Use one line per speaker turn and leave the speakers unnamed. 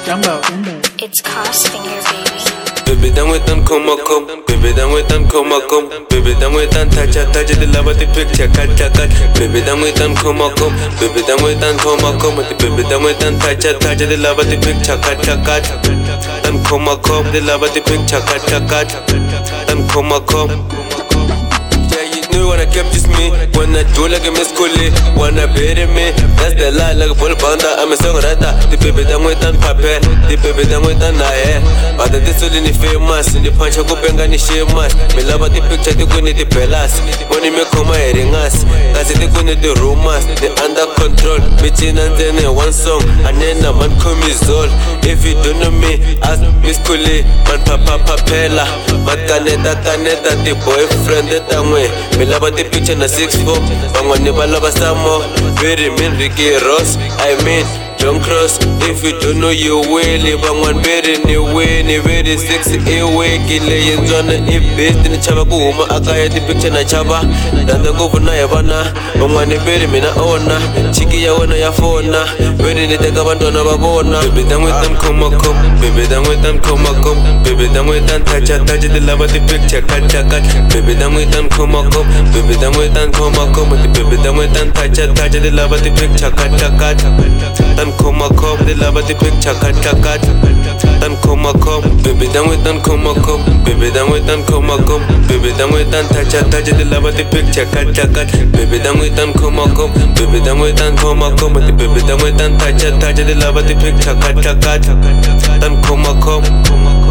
Jumbo.
It's Crossfinger, baby.
Baby, done with them, come. Baby, done with them, come. Baby, done with them, touch the love of the picture, cut. Baby, done with them, come. Baby, done with them, come. Baby, done with them, touch the love of the picture, cut. Then come, the love of the picture, cut. Then come. When I kept just me, when I do like a miss Kuli, when I bury me, that's the lie like a bull banda. I'm a songwriter, the baby done with an papel, the baby done with an eye. But the solid famous, in the punch of Kupanga Nishimas, me love the picture, the good the pelas. When you make come hearing us, that's the good the rumors, the under control, between and then one song, and then a man come is all. If you don't know me, ask Miss Kuli, man papa papela, but caneta, the boyfriend that I'm with. Me love the picture na 6'4", bangwane ba lava samo. Very mean Ricky Ross, I mean John Cross. If you don't know you will, bangwane very ni wini, very sexy ewe kile yenzwana ibest ni chaba kuhuma akaya the picture na chaba. Danda kuvuna ya bana, bangwane very mina ona, chiki ya wana ya fona, very niteka bantwana babona. Baby done with them come, baby done with them come, baby done with them touch the love of the picture, cut. Baby done with them come. Baby, done with and come. Baby, done with and touch the love of the picture, cut. Then come, the love of the picture, cut. Then come, baby, done with and come. Baby, done with and come. Baby, done with and touch the love of the picture, cut. Baby, done with and come. Baby, done with and come. Baby, done with and touch the love of the picture, cut. Then come.